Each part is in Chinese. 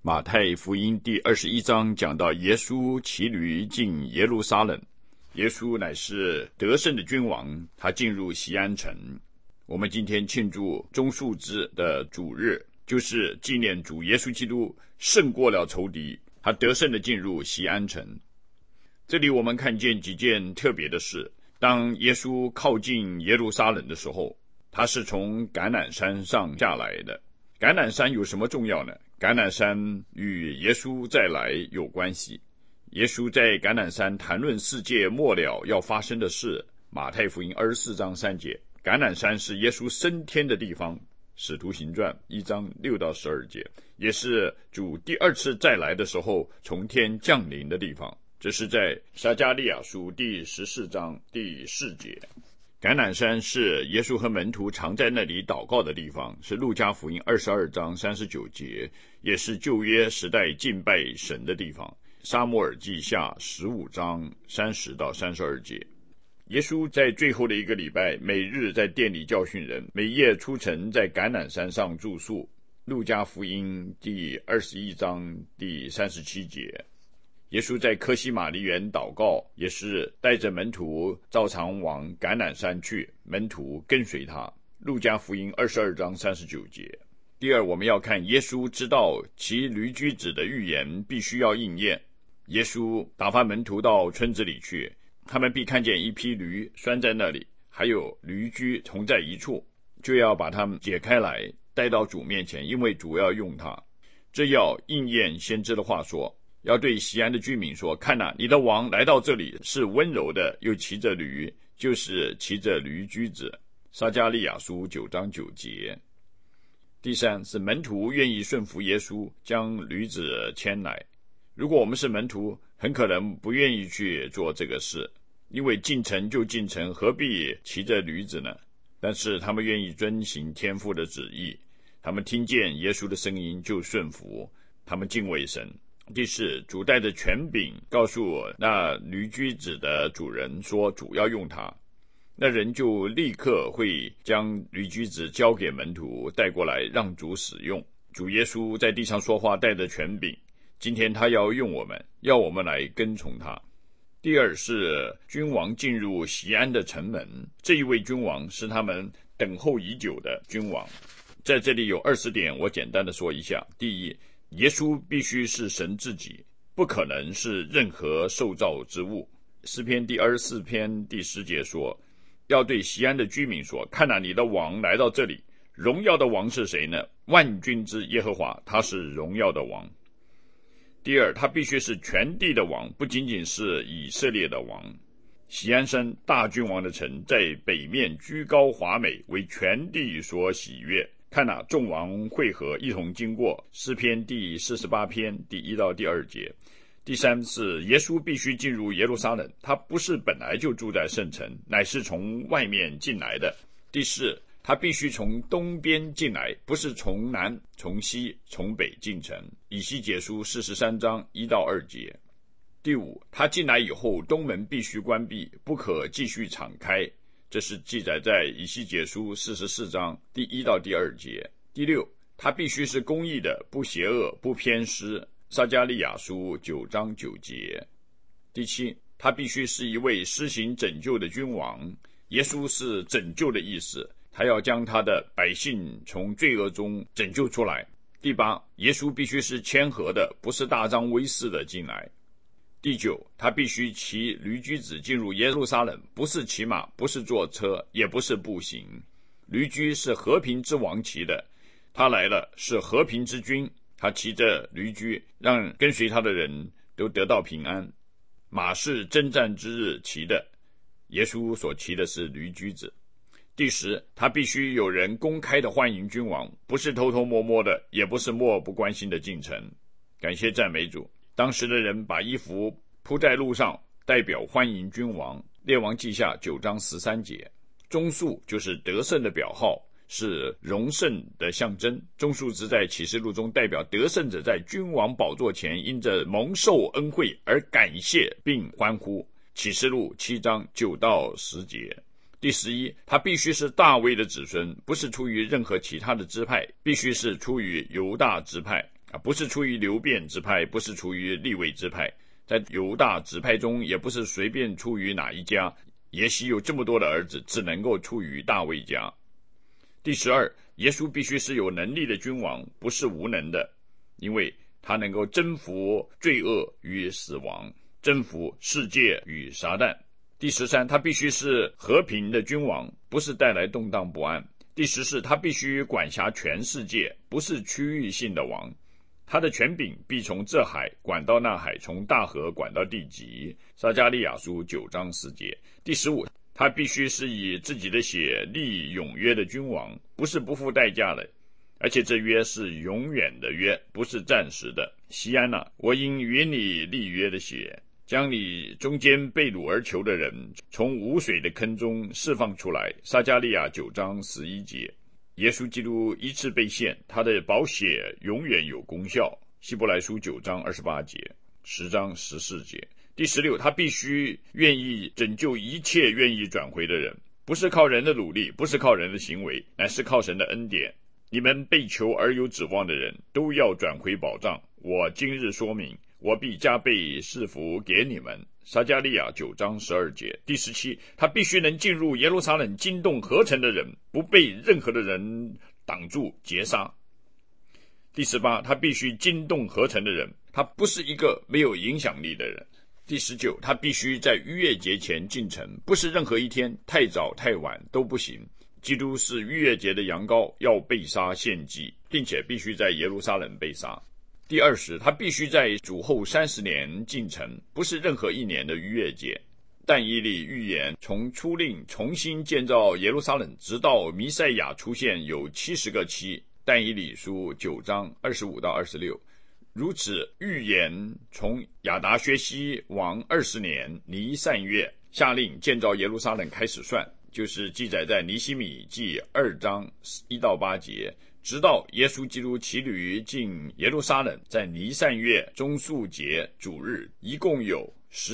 马太福音第21章讲到耶稣骑驴进耶路撒冷，耶稣乃是得胜的君王，他进入锡安城。我们今天庆祝棕树枝的主日，就是纪念主耶稣基督胜过了仇敌，他得胜的进入锡安城。这里我们看见几件特别的事。当耶稣靠近耶路撒冷的时候，他是从橄榄山上下来的。橄榄山有什么重要呢？橄榄山与耶稣再来有关系。耶稣在橄榄山谈论世界末了要发生的事。马太福音24章3节，橄榄山是耶稣升天的地方。使徒行传1章6到12节，也是主第二次再来的时候从天降临的地方。这是在撒迦利亚书第14章第4节。橄榄山是耶稣和门徒常在那里祷告的地方，是路加福音22章39节，也是旧约时代敬拜神的地方。撒母耳记下15章30到32节。耶稣在最后的一个礼拜，每日在店里教训人，每夜出城在橄榄山上住宿。路加福音第21章第37节。耶稣在科西玛尼园祷告，也是带着门徒照常往橄榄山去，门徒跟随他。路加福音22章39节。第二，我们要看耶稣知道骑驴驹子的预言必须要应验。耶稣打发门徒到村子里去，他们必看见一匹驴拴在那里，还有驴驹同在一处，就要把它们解开来带到主面前，因为主要用它。这要应验先知的话说，要对锡安的居民说，看哪，你的王来到这里，是温柔的，又骑着驴，就是骑着驴驹子。撒迦利亚书9章9节。第三是门徒愿意顺服耶稣，将驴子牵来。如果我们是门徒，很可能不愿意去做这个事，因为进城就进城，何必骑着驴子呢？但是他们愿意遵行天父的旨意，他们听见耶稣的声音就顺服，他们敬畏神。第四，主带着权柄告诉那驴驹子的主人说主要用它，那人就立刻会将驴驹子交给门徒带过来让主使用。主耶稣在地上说话带着权柄，今天他要用我们，要我们来跟从他。第二是君王进入锡安的城门，这一位君王是他们等候已久的君王。在这里有20点，我简单的说一下。第一，耶稣必须是神自己，不可能是任何受造之物。诗篇第24篇第10节说，要对锡安的居民说，看哪，你的王来到这里。荣耀的王是谁呢？万军之耶和华，他是荣耀的王。第二，他必须是全地的王，不仅仅是以色列的王。锡安山大君王的城在北面居高华美，为全地所喜悦。看哪，众王会合，一同经过。诗篇第48篇第1到第2节。第三是耶稣必须进入耶路撒冷，他不是本来就住在圣城，乃是从外面进来的。第四，他必须从东边进来，不是从南、从西、从北进城。以西结书43章1到2节。第五，他进来以后，东门必须关闭，不可继续敞开。这是记载在以西结书44章第1到第2节。第六，他必须是公义的，不邪恶，不偏私。撒迦利亚书9章9节。第七，他必须是一位施行拯救的君王。耶稣是拯救的意思，他要将他的百姓从罪恶中拯救出来。第八，耶稣必须是谦和的，不是大张威势的进来。第九，他必须骑驴驹子进入耶路撒冷，不是骑马，不是坐车，也不是步行。驴驹是和平之王骑的，他来了，是和平之君，他骑着驴驹，让跟随他的人都得到平安。马是征战之日骑的，耶稣所骑的是驴驹子。第十，他必须有人公开的欢迎君王，不是偷偷摸摸的，也不是漠不关心的进城。感谢赞美主。当时的人把衣服铺在路上，代表欢迎君王。列王记下9章13节。棕树就是得胜的表号，是荣胜的象征。棕树枝在启示录中代表得胜者在君王宝座前因着蒙受恩惠而感谢并欢呼。启示录7章9到10节。第11，他必须是大卫的子孙，不是出于任何其他的支派，必须是出于犹大支派。 不是出于流便支派，不是出于利未支派，在犹大支派中也不是随便出于哪一家。耶西有这么多的儿子，只能够出于大卫家。第12，耶稣必须是有能力的君王，不是无能的，因为他能够征服罪恶与死亡，征服世界与撒旦。第13，他必须是和平的君王，不是带来动荡不安。第14，他必须管辖全世界，不是区域性的王。他的权柄必从这海管到那海，从大河管到地极。撒迦利亚书9章10节。第15，他必须是以自己的血立永约的君王，不是不付代价的，而且这约是永远的约，不是暂时的。西安啊，我因与你立约的血，将你中间被掳而囚的人从无水的坑中释放出来。撒迦利亚9章11节。耶稣基督一次被献，他的宝血永远有功效。希伯来书9章28节，10章14节。第16，他必须愿意拯救一切愿意转回的人，不是靠人的努力，不是靠人的行为，乃是靠神的恩典。你们被求而有指望的人，都要转回保障。我今日说明，我必加倍赐福给你们。撒迦利亚9章12节。第17，他必须能进入耶路撒冷惊动合城的人，不被任何的人挡住截杀。第18，他必须惊动合城的人，他不是一个没有影响力的人。第19，他必须在逾越节前进城，不是任何一天，太早太晚都不行。基督是逾越节的羊羔，要被杀献祭，并且必须在耶路撒冷被杀。第20，他必须在主后30年进城，不是任何一年的逾越节。但以理预言从初令重新建造耶路撒冷直到弥赛亚出现有70个期。但以理书9章25到26。如此预言从亚达薛西王20年尼散月下令建造耶路撒冷开始算，就是记载在尼希米记2章1到8节，直到耶稣基督骑驴进耶路撒冷，在尼散月中宿节主日，一共有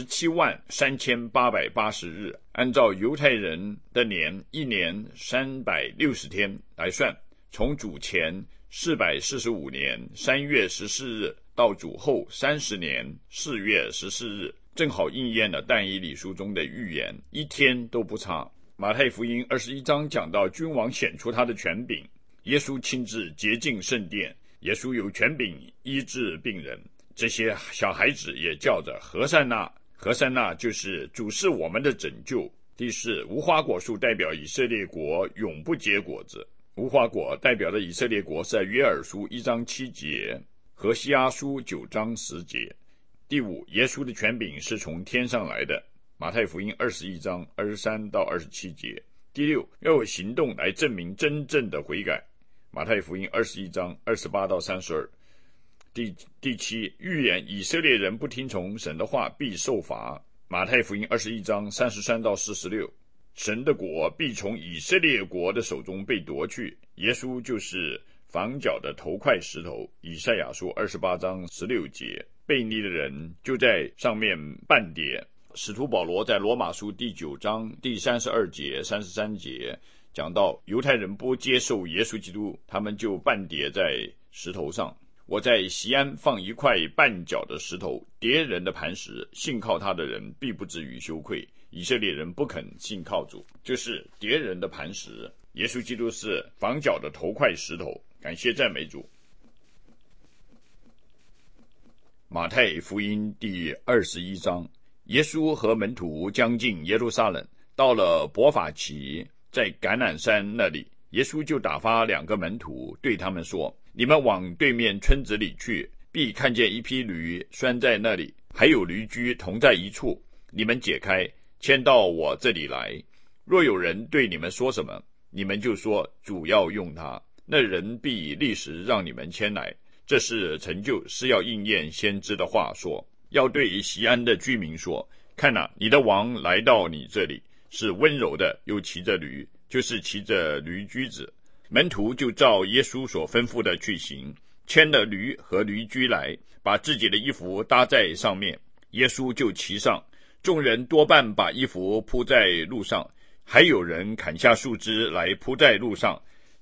173880日，按照犹太人的年，一年360天来算，从主前445年3月14日到主后30年4月14日，正好应验了但以理书中的预言，一天都不差。马太福音21章讲到君王显出他的权柄，耶稣亲自洁净圣殿，耶稣有权柄医治病人，这些小孩子也叫着和散那，和散那就是主是我们的拯救。第4，无花果树代表以色列国永不结果子，无花果代表的以色列国是在约珥书1章7节，何西阿书9章10节。第5，耶稣的权柄是从天上来的，马太福音21章23到27节。第6，要有行动来证明真正的悔改，马太福音21章28到32。第7，预言以色列人不听从神的话必受罚，马太福音21章33到46。神的国必从以色列国的手中被夺去，耶稣就是房角的头块石头，以赛亚书28章16节。悖逆的人就在上面半跌。使徒保罗在罗马书第9章第32节33节讲到犹太人不接受耶稣基督，他们就半跌在石头上。我在锡安放一块绊脚的石头，跌人的磐石，信靠他的人必不至于羞愧。以色列人不肯信靠主，就是跌人的磐石。耶稣基督是房角的头块石头，感谢赞美主。马太福音第21章，耶稣和门徒将近耶路撒冷，到了伯法其，在橄榄山那里，耶稣就打发2个门徒，对他们说：你们往对面村子里去，必看见一匹驴拴在那里，还有驴驹同在一处，你们解开，牵到我这里来。若有人对你们说什么，你们就说主要用他，那人必立时让你们牵来。这是成就，是要应验先知的话说，要对锡安的居民说：看哪，你的王来到你这里，是温柔的，又骑着驴，就是骑着驴驹子。门徒就照耶稣所吩咐的去行，牵了驴和驴驹来，把自己的衣服搭在上面，耶稣就骑上。众人多半把衣服铺在路上，还有人砍下树枝来铺在路上。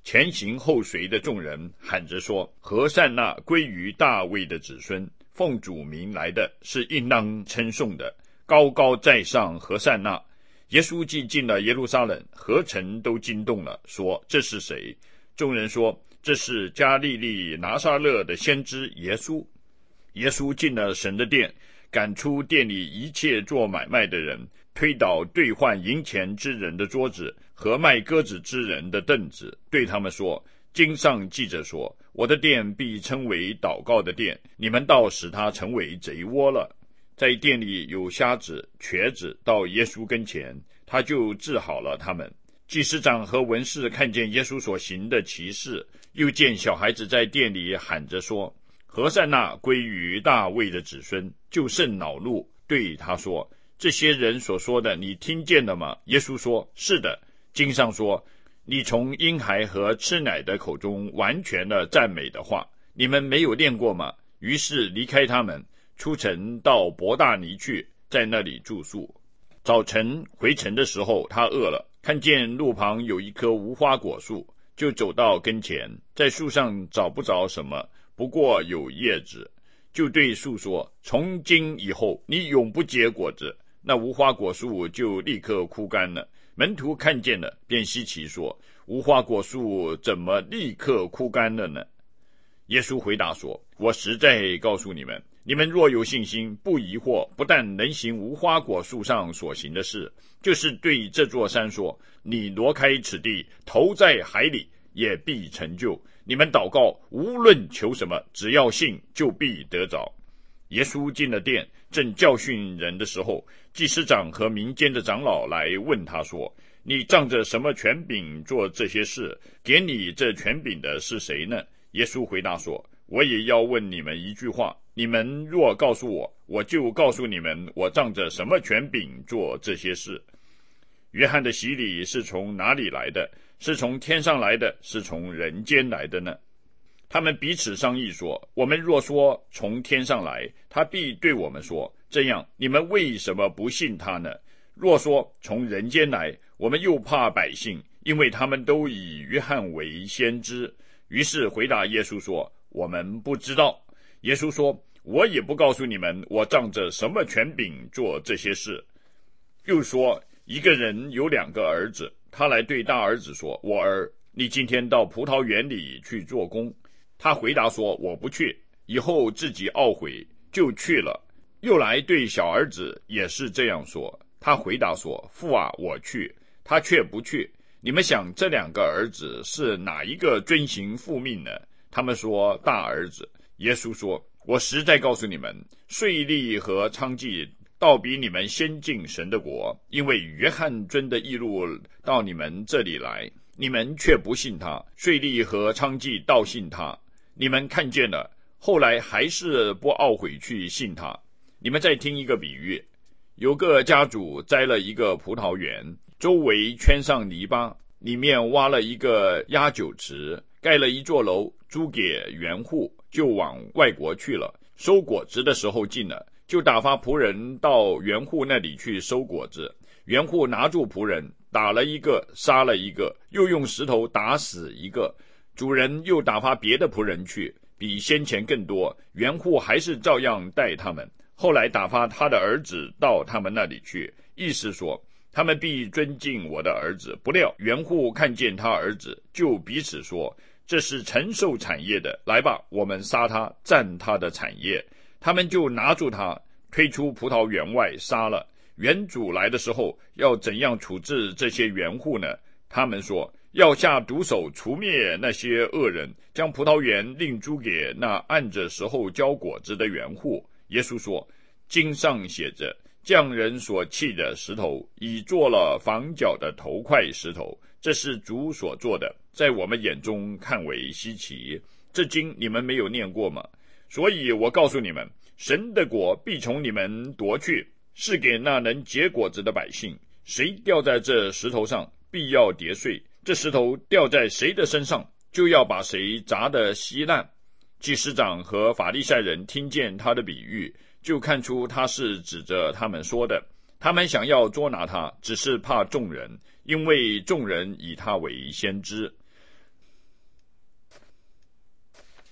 前行后随的众人喊着说：和散那归于大卫的子孙，奉主名来的是应当称颂的，高高在上和散那。耶稣既进了耶路撒冷，何城都惊动了，说：这是谁？众人说：这是加利利拿撒勒的先知耶稣。耶稣进了神的殿，赶出店里一切做买卖的人，推倒兑换银钱之人的桌子和卖鸽子之人的凳子，对他们说：经上记着说，我的殿必称为祷告的殿，你们倒使它成为贼窝了。在店里有瞎子瘸子到耶稣跟前，他就治好了他们。祭司长和文士看见耶稣所行的奇事，又见小孩子在店里喊着说：和散那归于大卫的子孙，就甚恼怒，对他说：这些人所说的你听见了吗？耶稣说：是的。经上说，你从婴孩和吃奶的口中完全了赞美的话，你们没有念过吗？于是离开他们，出城到伯大尼去，在那里住宿。早晨回城的时候，他饿了，看见路旁有一棵无花果树，就走到跟前，在树上找不着什么，不过有叶子，就对树说：从今以后你永不结果子。那无花果树就立刻枯干了。门徒看见了，便稀奇说：无花果树怎么立刻枯干了呢？耶稣回答说：我实在告诉你们，你们若有信心，不疑惑，不但能行无花果树上所行的事，就是对这座山说：你挪开此地，投在海里，也必成就。你们祷告，无论求什么，只要信，就必得着。耶稣进了殿，正教训人的时候，祭司长和民间的长老来问他说：你仗着什么权柄做这些事？给你这权柄的是谁呢？耶稣回答说：我也要问你们一句话，你们若告诉我，我就告诉你们，我仗着什么权柄做这些事。约翰的洗礼是从哪里来的？是从天上来的，是从人间来的呢？他们彼此商议说：我们若说从天上来，他必对我们说：这样你们为什么不信他呢？若说从人间来，我们又怕百姓，因为他们都以约翰为先知。于是回答耶稣说：我们不知道。耶稣说：我也不告诉你们，我仗着什么权柄做这些事。又说，一个人有2个儿子，他来对大儿子说：我儿，你今天到葡萄园里去做工。他回答说：我不去。以后自己懊悔，就去了。又来对小儿子也是这样说，他回答说：父啊，我去。他却不去。你们想，这2个儿子是哪一个遵行父命呢？他们说大儿子。耶稣说：我实在告诉你们，税吏和娼妓倒比你们先进神的国，因为约翰遵的义路到你们这里来，你们却不信他；税吏和娼妓倒信他，你们看见了，后来还是不懊悔去信他。你们再听一个比喻，有个家主栽了一个葡萄园，周围圈上泥巴，里面挖了一个压酒池，盖了一座楼，租给园户，就往外国去了。收果子的时候近了，就打发仆人到园户那里去收果子。园户拿住仆人，打了一个，杀了一个，又用石头打死一个。主人又打发别的仆人去，比先前更多，园户还是照样待他们。后来打发他的儿子到他们那里去，意思说他们必尊敬我的儿子。不料园户看见他儿子，就彼此说：这是承受产业的，来吧，我们杀他，占他的产业。他们就拿住他，推出葡萄园外杀了。园主来的时候，要怎样处置这些园户呢？他们说：要下毒手除灭那些恶人，将葡萄园另租给那按着时候交果子的园户。耶稣说：经上写着，匠人所弃的石头，已做了房角的头块石头，这是主所做的，在我们眼中看为稀奇。这经你们没有念过吗？所以我告诉你们，神的国必从你们夺去，是给那能结果子的百姓。谁掉在这石头上，必要跌碎，这石头掉在谁的身上，就要把谁砸得稀烂。祭司长和法利赛人听见他的比喻，就看出他是指着他们说的。他们想要捉拿他，只是怕众人，因为众人以他为先知。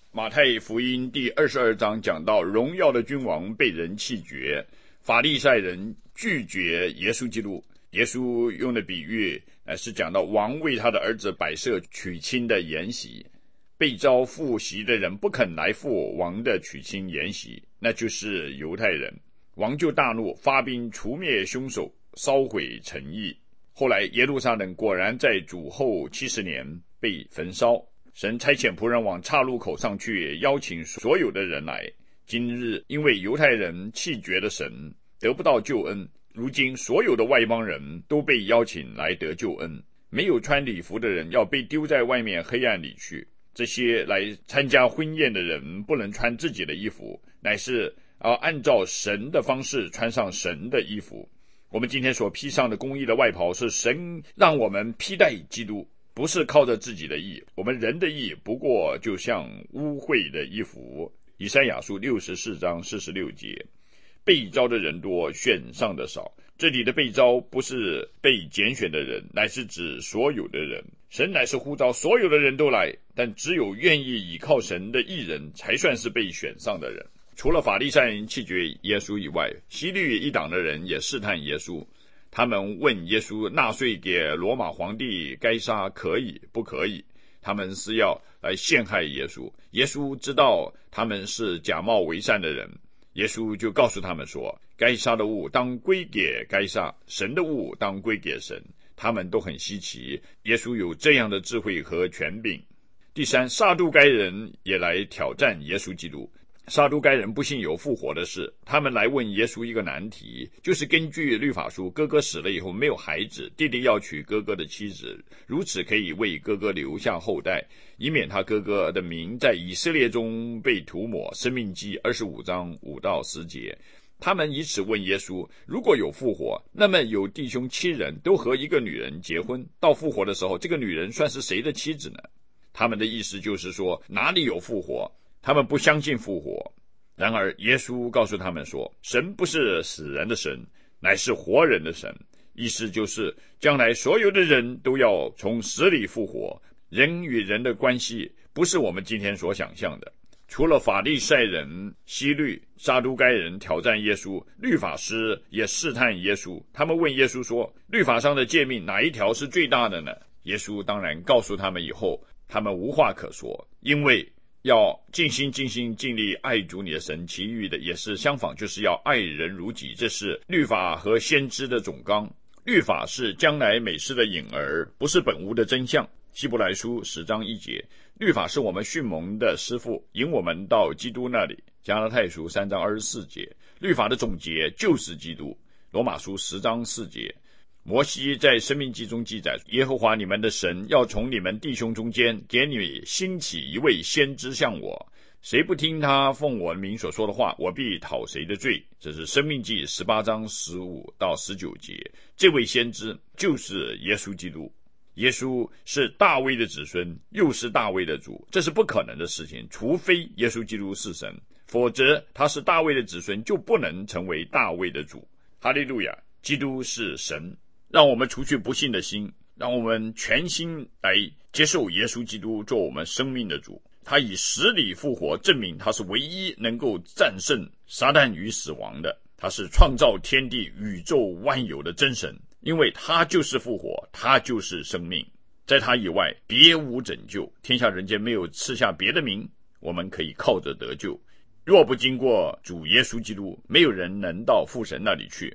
马太福音第22章讲到荣耀的君王被人弃绝，法利赛人拒绝耶稣基督。耶稣用的比喻是讲到王为他的儿子摆设娶亲的筵席，被召赴席的人不肯来赴王的娶亲筵席，那就是犹太人。王就大怒，发兵除灭凶手，烧毁城邑。后来耶路撒冷果然在主后70年被焚烧。神差遣仆人往岔路口上去，邀请所有的人来。今日因为犹太人弃绝了神，得不到救恩，如今所有的外邦人都被邀请来得救恩。没有穿礼服的人要被丢在外面黑暗里去。这些来参加婚宴的人不能穿自己的衣服，乃是按照神的方式穿上神的衣服。我们今天所披上的公义的外袍，是神让我们披戴基督，不是靠着自己的义。我们人的义不过就像污秽的衣服。以赛亚书64章46节，被召的人多，选上的少。这里的被召不是被拣选的人，乃是指所有的人。神乃是呼召所有的人都来，但只有愿意倚靠神的义人才算是被选上的人。除了法利赛人弃绝耶稣以外，希律一党的人也试探耶稣。他们问耶稣纳税给罗马皇帝该撒可以不可以？他们是要来陷害耶稣。耶稣知道他们是假冒为善的人，耶稣就告诉他们说，该撒的物当归给该撒，神的物当归给神。他们都很稀奇，耶稣有这样的智慧和权柄。第三，撒都该人也来挑战耶稣基督。撒都该人不信有复活的事，他们来问耶稣一个难题，就是根据律法书，哥哥死了以后没有孩子，弟弟要娶哥哥的妻子，如此可以为哥哥留下后代，以免他哥哥的名在以色列中被涂抹。申命记25章5到10节。他们以此问耶稣，如果有复活，那么有弟兄7人都和一个女人结婚，到复活的时候，这个女人算是谁的妻子呢？他们的意思就是说，哪里有复活？他们不相信复活。然而耶稣告诉他们说，神不是死人的神，乃是活人的神。意思就是将来所有的人都要从死里复活。人与人的关系不是我们今天所想象的。除了法利赛人、希律、撒都该人挑战耶稣，律法师也试探耶稣。他们问耶稣说，律法上的诫命哪一条是最大的呢？耶稣当然告诉他们以后，他们无话可说，因为要尽心尽力爱主你的神，其余的也是相仿，就是要爱人如己。这是律法和先知的总纲。律法是将来美事的影儿，不是本物的真相。希伯来书10章1节，律法是我们训蒙的师傅，引我们到基督那里。加拉太书3章24节，律法的总结就是基督。罗马书10章4节，摩西在申命记中记载，耶和华你们的神要从你们弟兄中间给你兴起一位先知像我，谁不听他奉我的名所说的话，我必讨谁的罪。这是申命记18章15到19节。这位先知就是耶稣基督。耶稣是大卫的子孙，又是大卫的主，这是不可能的事情，除非耶稣基督是神，否则他是大卫的子孙就不能成为大卫的主。哈利路亚，基督是神。让我们除去不信的心，让我们全心来接受耶稣基督做我们生命的主。他以死里复活，证明他是唯一能够战胜撒旦与死亡的。他是创造天地宇宙万有的真神，因为他就是复活，他就是生命，在他以外别无拯救。天下人间没有赐下别的名，我们可以靠着得救。若不经过主耶稣基督，没有人能到父神那里去。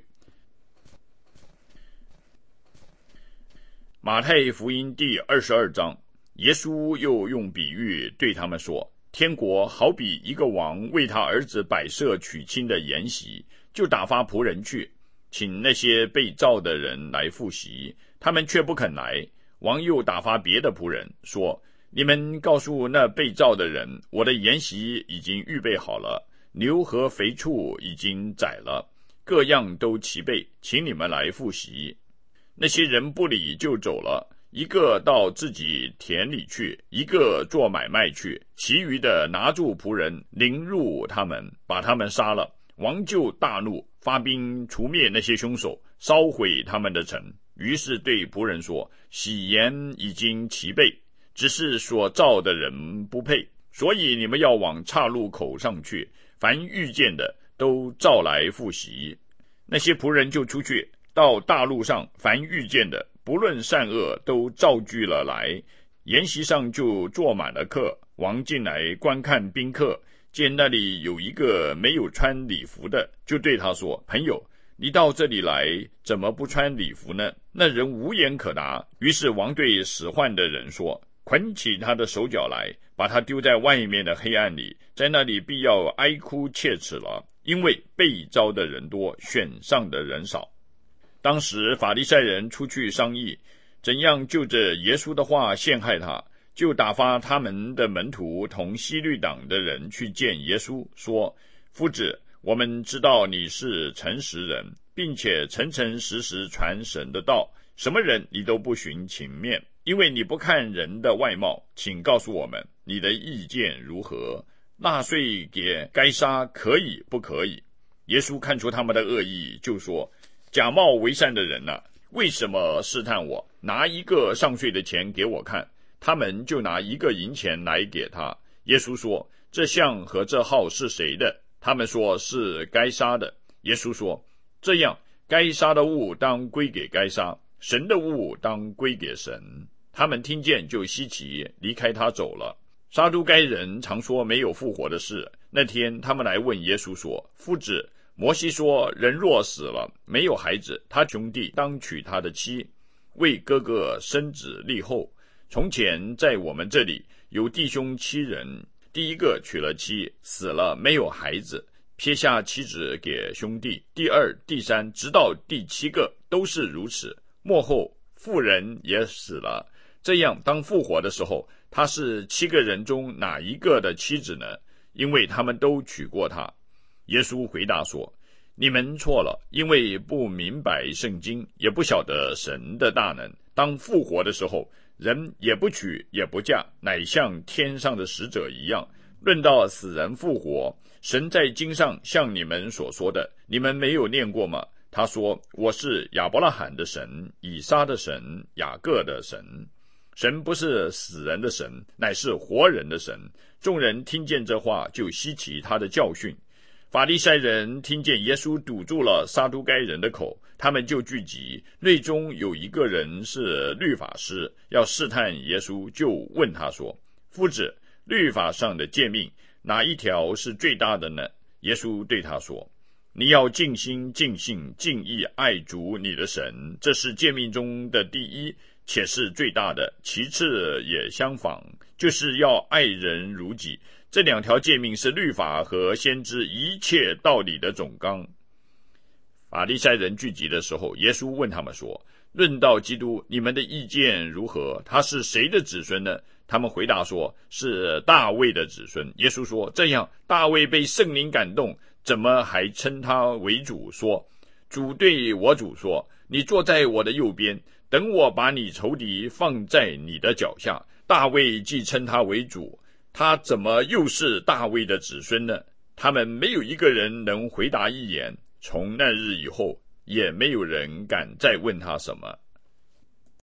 马太福音第22章，耶稣又用比喻对他们说，天国好比一个王为他儿子摆设娶亲的筵席，就打发仆人去，请那些被召的人来赴席，他们却不肯来。王又打发别的仆人说，你们告诉那被召的人，我的筵席已经预备好了，牛和肥畜已经宰了，各样都齐备，请你们来赴席。那些人不理就走了，一个到自己田里去，一个做买卖去，其余的拿住仆人，凌辱他们，把他们杀了。王就大怒，发兵除灭那些凶手，烧毁他们的城。于是对仆人说，喜筵已经齐备，只是所召的人不配。 所以你们要往岔路口上去，凡遇见的都召来赴席。那些仆人就出去，到大路上，凡遇见的不论善恶都召聚了来，筵席上就坐满了客。王进来观看宾客，见那里有一个没有穿礼服的，就对他说：朋友，你到这里来怎么不穿礼服呢？那人无言可答。于是王对使唤的人说：捆起他的手脚来，把他丢在外面的黑暗里，在那里必要哀哭切齿了，因为被召的人多，选上的人少。当时法利赛人出去商议，怎样就着耶稣的话陷害他，就打发他们的门徒同希律党的人去见耶稣，说：夫子，我们知道你是诚实人，并且诚诚实实传神的道，什么人你都不徇情面，因为你不看人的外貌。请告诉我们你的意见如何？纳税给该撒可以不可以？耶稣看出他们的恶意，就说：假冒为善的人啊，为什么试探我？拿一个上税的钱给我看。他们就拿一个银钱来给他。耶稣说：这像和这号是谁的？他们说是该撒的。耶稣说：这样，该撒的物当归给该撒，神的物当归给神。他们听见就稀奇，离开他走了。撒都该人常说没有复活的事。那天他们来问耶稣说：夫子，摩西说，人若死了没有孩子，他兄弟当娶他的妻，为哥哥生子立后。从前在我们这里有弟兄7人，第一个娶了妻，死了没有孩子，撇下妻子给兄弟，第二、第三，直到第7个都是如此。末后妇人也死了。这样当复活的时候，他是7个人中哪一个的妻子呢？因为他们都娶过她。耶稣回答说：你们错了，因为不明白圣经，也不晓得神的大能。当复活的时候，人也不娶也不嫁，乃像天上的使者一样。论到死人复活，神在经上像你们所说的，你们没有念过吗？他说：我是亚伯拉罕的神，以撒的神，雅各的神。神不是死人的神，乃是活人的神。众人听见这话，就稀奇他的教训。法利赛人听见耶稣堵住了撒都该人的口，他们就聚集，内中有一个人是律法师，要试探耶稣，就问他说：夫子，律法上的诫命哪一条是最大的呢？耶稣对他说：你要尽心尽性尽意爱主你的神，这是诫命中的第一，且是最大的，其次也相仿，就是要爱人如己。这2条诫命是律法和先知一切道理的总纲。法利赛人聚集的时候，耶稣问他们说：论到基督，你们的意见如何？他是谁的子孙呢？他们回答说：是大卫的子孙。耶稣说：这样，大卫被圣灵感动，怎么还称他为主，说：主对我主说，你坐在我的右边，等我把你仇敌放在你的脚下。大卫既称他为主，他怎么又是大卫的子孙呢？他们没有一个人能回答一言。从那日以后，也没有人敢再问他什么。